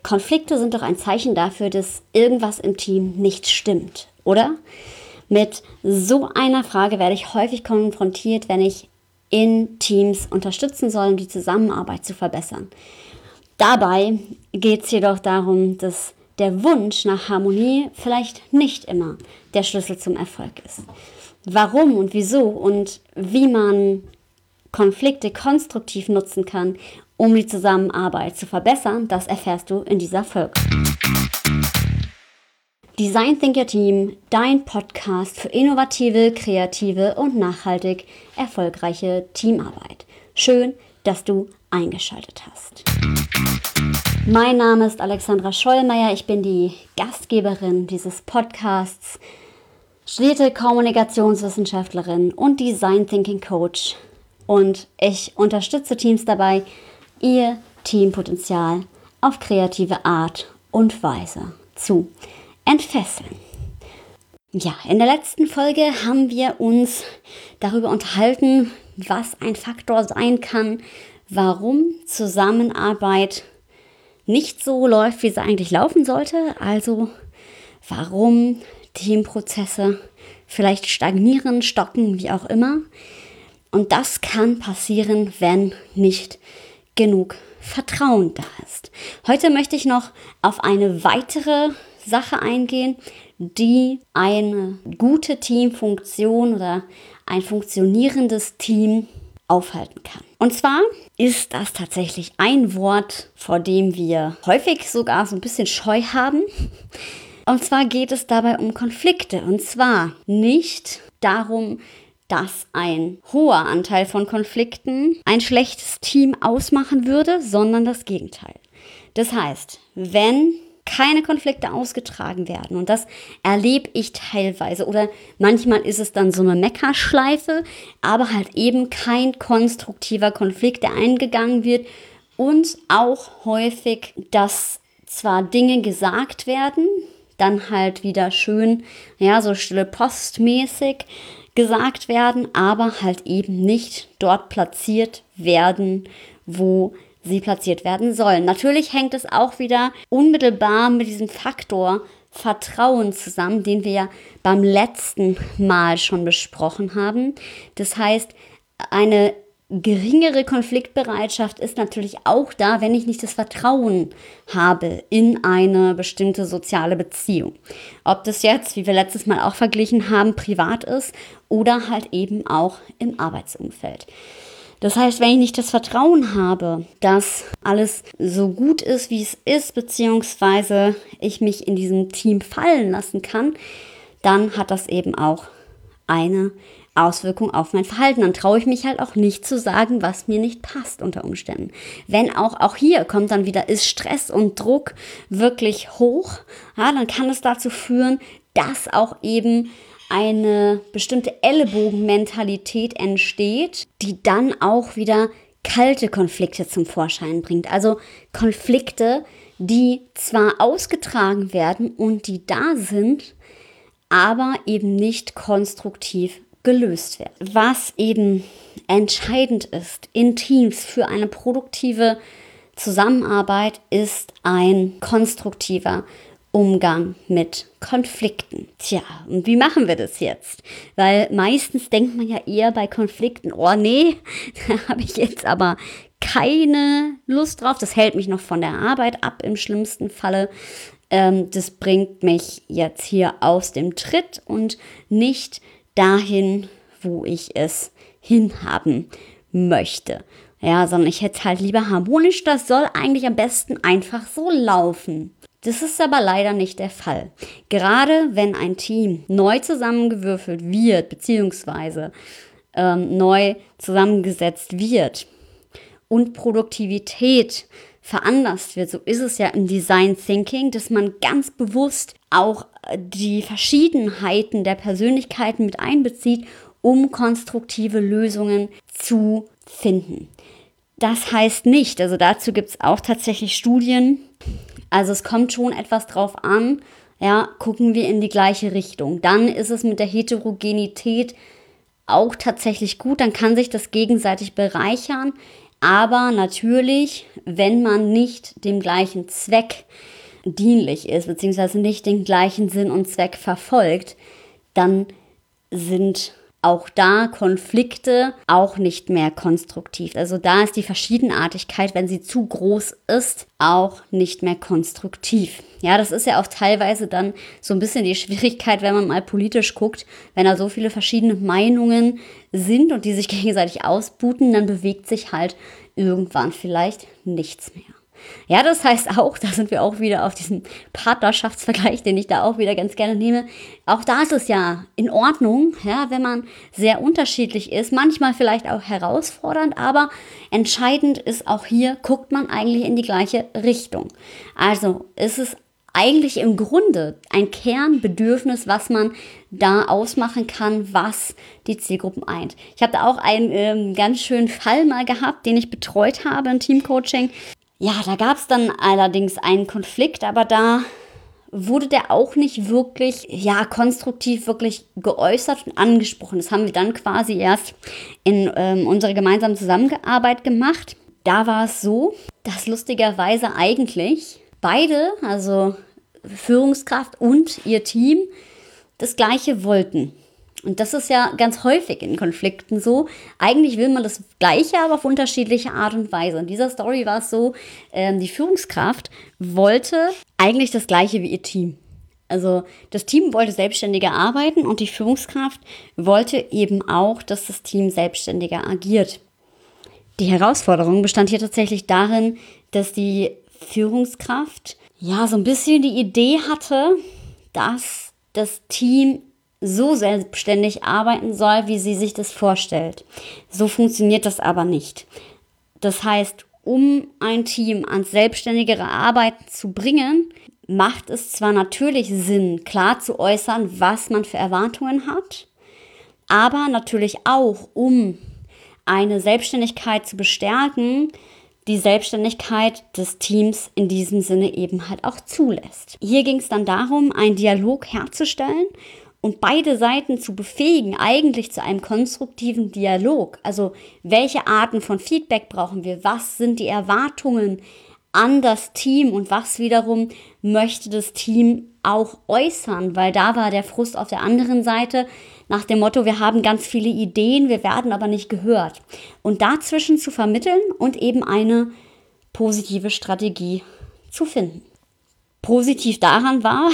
Konflikte sind doch ein Zeichen dafür, dass irgendwas im Team nicht stimmt, oder? Mit so einer Frage werde ich häufig konfrontiert, wenn ich in Teams unterstützen soll, um die Zusammenarbeit zu verbessern. Dabei geht es jedoch darum, dass der Wunsch nach Harmonie vielleicht nicht immer der Schlüssel zum Erfolg ist. Warum und wieso und wie man Konflikte konstruktiv nutzen kann, um die Zusammenarbeit zu verbessern, das erfährst du in dieser Folge. Design Think Your Team, dein Podcast für innovative, kreative und nachhaltig erfolgreiche Teamarbeit. Schön, dass du eingeschaltet hast. Mein Name ist Alexandra Schollmeier, ich bin die Gastgeberin dieses Podcasts, studierte Kommunikationswissenschaftlerin und Design Thinking Coach und ich unterstütze Teams dabei, ihr Teampotenzial auf kreative Art und Weise zu entfesseln. Ja, in der letzten Folge haben wir uns darüber unterhalten, was ein Faktor sein kann, warum Zusammenarbeit nicht so läuft, wie sie eigentlich laufen sollte. Also warum Teamprozesse vielleicht stagnieren, stocken, wie auch immer. Und das kann passieren, wenn nicht genug Vertrauen da ist. Heute möchte ich noch auf eine weitere Sache eingehen, die eine gute Teamfunktion oder ein funktionierendes Team aufhalten kann. Und zwar ist das tatsächlich ein Wort, vor dem wir häufig sogar so ein bisschen Scheu haben. Und zwar geht es dabei um Konflikte. Und zwar nicht darum, dass ein hoher Anteil von Konflikten ein schlechtes Team ausmachen würde, sondern das Gegenteil. Das heißt, wenn keine Konflikte ausgetragen werden, und das erlebe ich teilweise, oder manchmal ist es dann so eine Meckerschleife, aber halt eben kein konstruktiver Konflikt, der eingegangen wird, und auch häufig, dass zwar Dinge gesagt werden, dann halt wieder schön, ja, so stille postmäßig gesagt werden, aber halt eben nicht dort platziert werden, wo sie platziert werden sollen. Natürlich hängt es auch wieder unmittelbar mit diesem Faktor Vertrauen zusammen, den wir ja beim letzten Mal schon besprochen haben. Das heißt, eine geringere Konfliktbereitschaft ist natürlich auch da, wenn ich nicht das Vertrauen habe in eine bestimmte soziale Beziehung. Ob das jetzt, wie wir letztes Mal auch verglichen haben, privat ist oder halt eben auch im Arbeitsumfeld. Das heißt, wenn ich nicht das Vertrauen habe, dass alles so gut ist, wie es ist, beziehungsweise ich mich in diesem Team fallen lassen kann, dann hat das eben auch eine Auswirkung auf mein Verhalten. Dann traue ich mich halt auch nicht zu sagen, was mir nicht passt unter Umständen. Wenn auch hier kommt dann wieder, ist Stress und Druck wirklich hoch, ja, dann kann es dazu führen, dass auch eben eine bestimmte Ellenbogenmentalität entsteht, die dann auch wieder kalte Konflikte zum Vorschein bringt. Also Konflikte, die zwar ausgetragen werden und die da sind, aber eben nicht konstruktiv gelöst werden. Was eben entscheidend ist in Teams für eine produktive Zusammenarbeit, ist ein konstruktiver Umgang mit Konflikten. Tja, und wie machen wir das jetzt? Weil meistens denkt man ja eher bei Konflikten, oh nee, da habe ich jetzt aber keine Lust drauf. Das hält mich noch von der Arbeit ab im schlimmsten Falle. Das bringt mich jetzt hier aus dem Tritt und nicht dahin, wo ich es hinhaben möchte. Ja, sondern ich hätte es halt lieber harmonisch. Das soll eigentlich am besten einfach so laufen. Das ist aber leider nicht der Fall. Gerade wenn ein Team neu zusammengewürfelt wird, beziehungsweise neu zusammengesetzt wird und Produktivität veranlasst wird, so ist es ja im Design Thinking, dass man ganz bewusst auch die Verschiedenheiten der Persönlichkeiten mit einbezieht, um konstruktive Lösungen zu finden. Das heißt nicht, also dazu gibt es auch tatsächlich Studien, also es kommt schon etwas drauf an, ja, gucken wir in die gleiche Richtung. Dann ist es mit der Heterogenität auch tatsächlich gut, dann kann sich das gegenseitig bereichern, Aber natürlich, wenn man nicht dem gleichen Zweck dienlich ist, beziehungsweise nicht den gleichen Sinn und Zweck verfolgt, dann sind auch da Konflikte auch nicht mehr konstruktiv. Also da ist die Verschiedenartigkeit, wenn sie zu groß ist, auch nicht mehr konstruktiv. Ja, das ist ja auch teilweise dann so ein bisschen die Schwierigkeit, wenn man mal politisch guckt, wenn da so viele verschiedene Meinungen sind und die sich gegenseitig ausbuten, dann bewegt sich halt irgendwann vielleicht nichts mehr. Ja, das heißt auch, da sind wir auch wieder auf diesem Partnerschaftsvergleich, den ich da auch wieder ganz gerne nehme. Auch da ist es ja in Ordnung, ja, wenn man sehr unterschiedlich ist, manchmal vielleicht auch herausfordernd, aber entscheidend ist auch hier, guckt man eigentlich in die gleiche Richtung. Also ist es eigentlich im Grunde ein Kernbedürfnis, was man da ausmachen kann, was die Zielgruppen eint. Ich habe da auch einen ganz schönen Fall mal gehabt, den ich betreut habe im Teamcoaching. Ja, da gab es dann allerdings einen Konflikt, aber da wurde der auch nicht wirklich, ja, konstruktiv wirklich geäußert und angesprochen. Das haben wir dann quasi erst in unserer gemeinsamen Zusammenarbeit gemacht. Da war es so, dass lustigerweise eigentlich beide, also Führungskraft und ihr Team, das Gleiche wollten. Und das ist ja ganz häufig in Konflikten so. Eigentlich will man das Gleiche, aber auf unterschiedliche Art und Weise. In dieser Story war es so, die Führungskraft wollte eigentlich das Gleiche wie ihr Team. Also das Team wollte selbstständiger arbeiten und die Führungskraft wollte eben auch, dass das Team selbstständiger agiert. Die Herausforderung bestand hier tatsächlich darin, dass die Führungskraft ja so ein bisschen die Idee hatte, dass das Team so selbstständig arbeiten soll, wie sie sich das vorstellt. So funktioniert das aber nicht. Das heißt, um ein Team ans selbstständigere Arbeiten zu bringen, macht es zwar natürlich Sinn, klar zu äußern, was man für Erwartungen hat, aber natürlich auch, um eine Selbstständigkeit zu bestärken, die Selbstständigkeit des Teams in diesem Sinne eben halt auch zulässt. Hier ging es dann darum, einen Dialog herzustellen und beide Seiten zu befähigen, eigentlich zu einem konstruktiven Dialog. Also welche Arten von Feedback brauchen wir? Was sind die Erwartungen an das Team und was wiederum möchte das Team auch äußern? Weil da war der Frust auf der anderen Seite nach dem Motto, wir haben ganz viele Ideen, wir werden aber nicht gehört. Und dazwischen zu vermitteln und eben eine positive Strategie zu finden. Positiv daran war,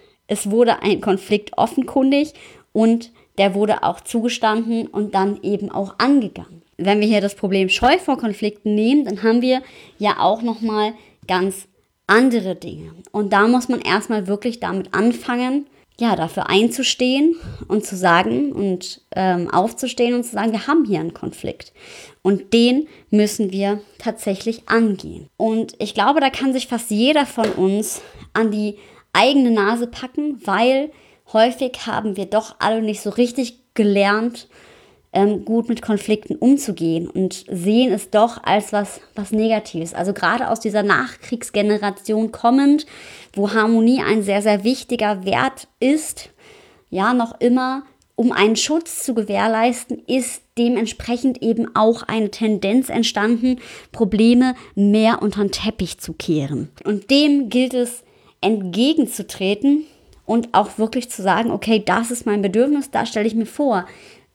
es wurde ein Konflikt offenkundig und der wurde auch zugestanden und dann eben auch angegangen. Wenn wir hier das Problem Scheu vor Konflikten nehmen, dann haben wir ja auch nochmal ganz andere Dinge. Und da muss man erstmal wirklich damit anfangen, ja, dafür einzustehen und zu sagen und aufzustehen und zu sagen, wir haben hier einen Konflikt. Und den müssen wir tatsächlich angehen. Und ich glaube, da kann sich fast jeder von uns an die eigene Nase packen, weil häufig haben wir doch alle nicht so richtig gelernt, gut mit Konflikten umzugehen und sehen es doch als was Negatives. Also gerade aus dieser Nachkriegsgeneration kommend, wo Harmonie ein sehr, sehr wichtiger Wert ist, ja, noch immer, um einen Schutz zu gewährleisten, ist dementsprechend eben auch eine Tendenz entstanden, Probleme mehr unter den Teppich zu kehren. Und dem gilt es entgegenzutreten und auch wirklich zu sagen, okay, das ist mein Bedürfnis, das stelle ich mir vor,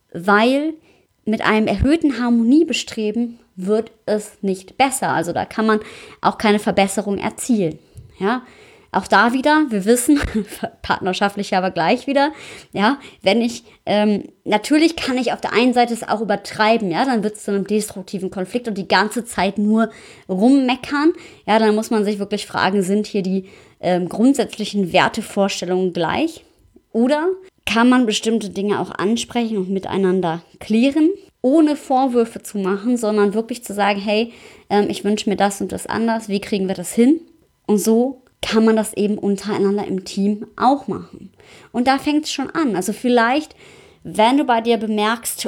weil mit einem erhöhten Harmoniebestreben wird es nicht besser. Also da kann man auch keine Verbesserung erzielen. Ja, auch da wieder, wir wissen, partnerschaftlich aber gleich wieder, ja, wenn ich, natürlich kann ich auf der einen Seite es auch übertreiben, ja, dann wird es zu einem destruktiven Konflikt und die ganze Zeit nur rummeckern, ja, dann muss man sich wirklich fragen, sind hier die grundsätzlichen Wertevorstellungen gleich? Oder kann man bestimmte Dinge auch ansprechen und miteinander klären, ohne Vorwürfe zu machen, sondern wirklich zu sagen, hey, ich wünsche mir das und das anders, wie kriegen wir das hin? Und so kann man das eben untereinander im Team auch machen. Und da fängt es schon an. Also vielleicht, wenn du bei dir bemerkst,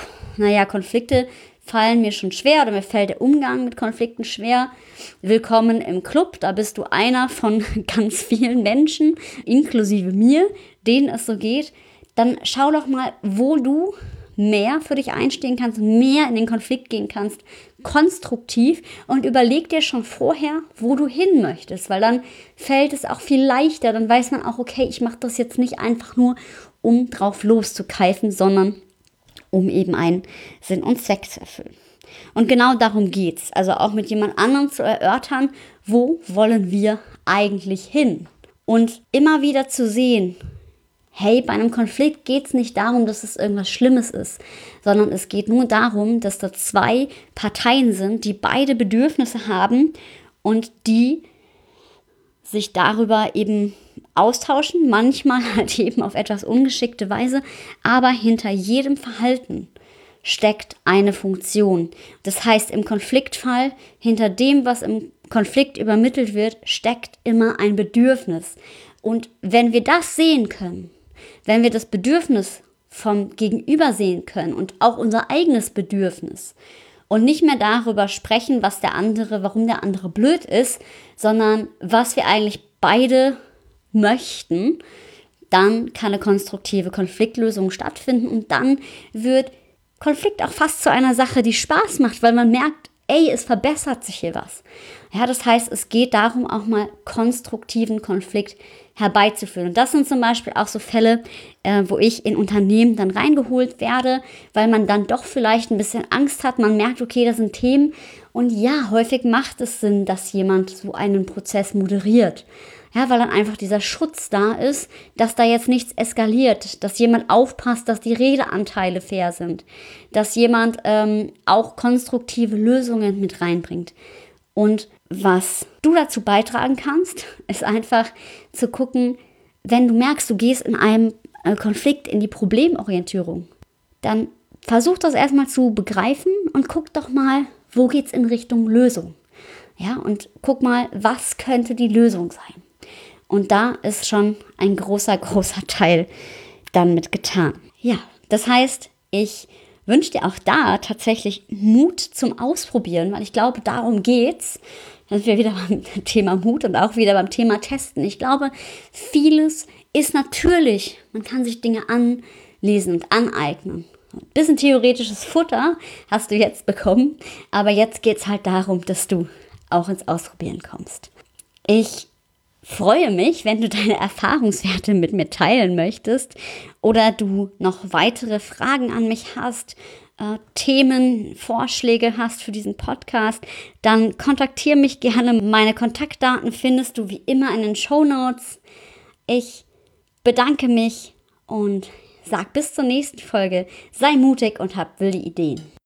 Konflikte fallen mir schon schwer oder mir fällt der Umgang mit Konflikten schwer. Willkommen im Club, da bist du einer von ganz vielen Menschen, inklusive mir, denen es so geht. Dann schau doch mal, wo du mehr für dich einstehen kannst, mehr in den Konflikt gehen kannst, konstruktiv und überleg dir schon vorher, wo du hin möchtest, weil dann fällt es auch viel leichter, dann weiß man auch, okay, ich mache das jetzt nicht einfach nur, um drauf loszukeifen, sondern um eben einen Sinn und Zweck zu erfüllen. Und genau darum geht's, also auch mit jemand anderem zu erörtern, wo wollen wir eigentlich hin? Und immer wieder zu sehen, hey, bei einem Konflikt geht es nicht darum, dass es irgendwas Schlimmes ist, sondern es geht nur darum, dass da zwei Parteien sind, die beide Bedürfnisse haben und die sich darüber eben austauschen, manchmal halt eben auf etwas ungeschickte Weise, aber hinter jedem Verhalten steckt eine Funktion. Das heißt, im Konfliktfall, hinter dem, was im Konflikt übermittelt wird, steckt immer ein Bedürfnis. Und wenn wir das sehen können, wenn wir das Bedürfnis vom Gegenüber sehen können und auch unser eigenes Bedürfnis und nicht mehr darüber sprechen, warum der andere blöd ist, sondern was wir eigentlich beide möchten, dann kann eine konstruktive Konfliktlösung stattfinden und dann wird Konflikt auch fast zu einer Sache, die Spaß macht, weil man merkt, ey, es verbessert sich hier was. Ja, das heißt, es geht darum, auch mal konstruktiven Konflikt herbeizuführen. Und das sind zum Beispiel auch so Fälle, wo ich in Unternehmen dann reingeholt werde, weil man dann doch vielleicht ein bisschen Angst hat. Man merkt, okay, das sind Themen. Und ja, häufig macht es Sinn, dass jemand so einen Prozess moderiert. Ja, weil dann einfach dieser Schutz da ist, dass da jetzt nichts eskaliert, dass jemand aufpasst, dass die Redeanteile fair sind, dass jemand auch konstruktive Lösungen mit reinbringt. Und was du dazu beitragen kannst, ist einfach zu gucken, wenn du merkst, du gehst in einem Konflikt in die Problemorientierung, dann versuch das erstmal zu begreifen und guck doch mal, wo geht's in Richtung Lösung. Ja, und guck mal, was könnte die Lösung sein. Und da ist schon ein großer Teil dann mit getan. Ja, das heißt, ich wünsche dir auch da tatsächlich Mut zum Ausprobieren, weil ich glaube, darum geht's. Da sind wir wieder beim Thema Mut und auch wieder beim Thema Testen. Ich glaube, vieles ist natürlich, man kann sich Dinge anlesen und aneignen. Ein bisschen theoretisches Futter hast du jetzt bekommen, aber jetzt geht's halt darum, dass du auch ins Ausprobieren kommst. Ich freue mich, wenn du deine Erfahrungswerte mit mir teilen möchtest oder du noch weitere Fragen an mich hast, Themen, Vorschläge hast für diesen Podcast, dann kontaktiere mich gerne. Meine Kontaktdaten findest du wie immer in den Shownotes. Ich bedanke mich und sag bis zur nächsten Folge. Sei mutig und hab wilde Ideen.